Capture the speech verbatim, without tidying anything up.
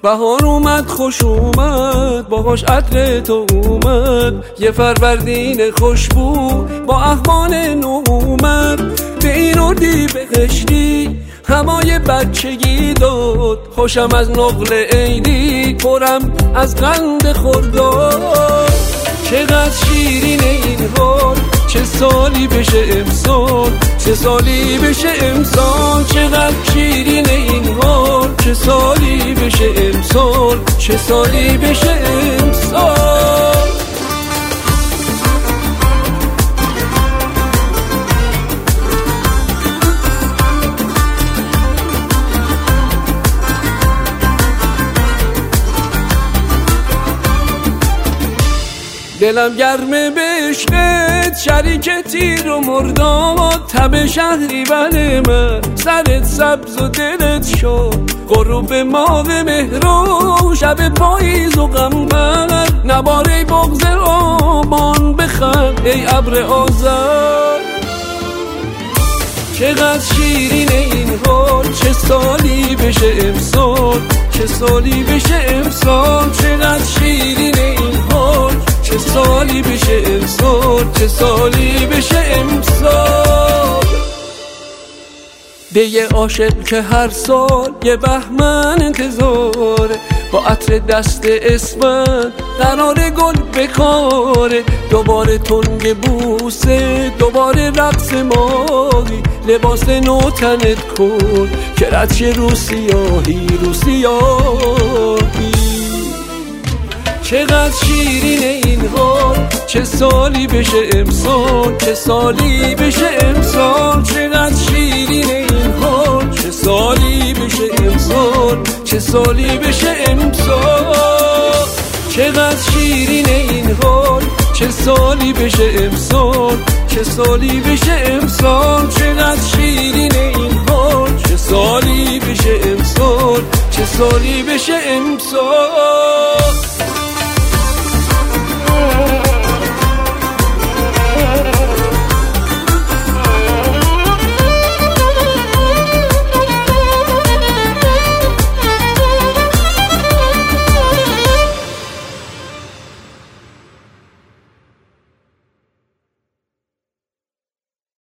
بهار اومد خوش اومد باهاش عطر تو اومد، یه فروردین خوشبو با احوال نو اومد. به این اردی بهشتی هوای بچگی داد، خوشم از نقل عیدی پرم از قند خرداد. چقدر شیرین این حال، چه سالی بشه امسال، چه سالی بشه امسال. چقدر شیرین این حال، چه سالی بشه امسال، چه سالی بشه امسال. دلم گرمه به عشقت، شریک تیر و مرداد. تب شهری بله من، سرت سبز و دلت شد. غروب ماه مهرو، شب پاییز و قمر. نباره بغض آبان بخند ای ابر آذر. چقدر شیرین این حال، چه سالی بشه امسال، چه سالی بشه امسال. چقدر شیرین این حال، چه سالی بشه امسال، چه سالی بشه امسال. به یه عاشق که هر سال یه بهمن انتظاره، با عطر دست اسمن قرار گل بکاره. دوباره تنگ بوسه، دوباره رقص ماهی. لباس نو تنت کن که رد شه رو سیاهی، رو سیاهی. چقدر شیرین این حال، چه سالی بشه امسال، چه سالی بشه امسال. چقدر شیرین این حال، چه سالی بشه امسال، چه سالی بشه امسال. چقدر شیرین این حال، چه سالی بشه امسال، چه سالی بشه امسال. چقدر شیرین این حال، چه سالی بشه امسال، چه سالی بشه امسال.